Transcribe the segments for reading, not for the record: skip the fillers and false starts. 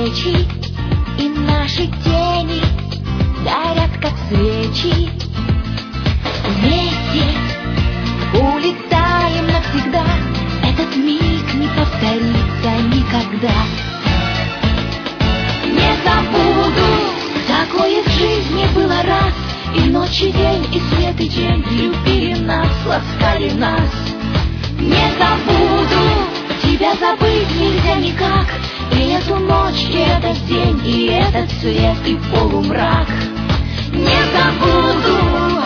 встречи, и наши тени горят, как свечи. Вместе улетаем навсегда, этот миг не повторится никогда. Не забуду, такое в жизни было раз, и ночь, и день, и свет, и день любили нас, ласкали нас. Не забуду, тебя забыть нельзя никак, и эту ночь, и этот день, и этот свет, и полумрак. Не забуду.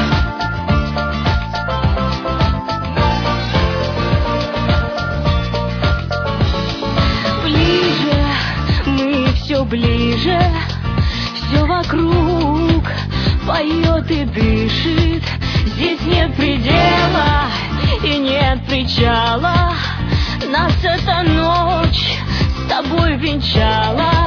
Ближе, мы все ближе, все вокруг поет и дышит. Здесь нет предела и нет причала. Нас эта ночь с тобой венчала.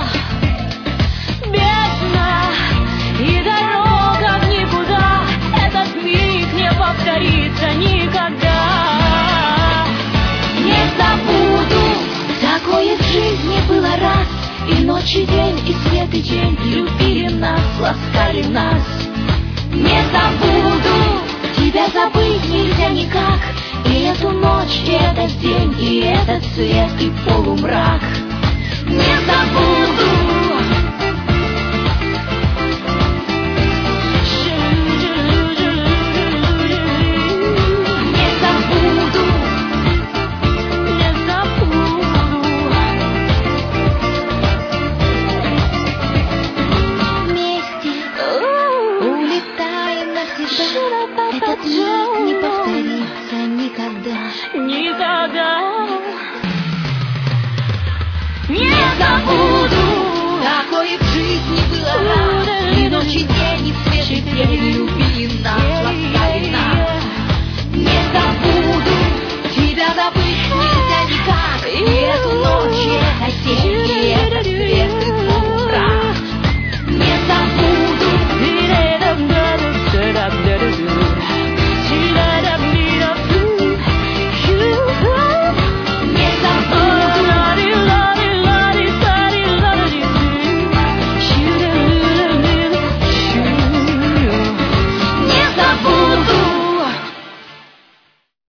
Бездна и дорога в никуда, этот миг не повторится никогда. Не забуду, такое в жизни было раз, и ночь, и день, и свет, и день любили нас, ласкали нас. Не забуду, тебя забыть нельзя никак, и эту ночь, и этот день, и этот свет, и полумрак. Не забуду. Не забуду. Не забуду. Вместе улетаем навсегда, этот миг не повторится никогда. Никогда. Не забуду, такое в жизни было раз, и ночь, и день, и свет, и день любили нас.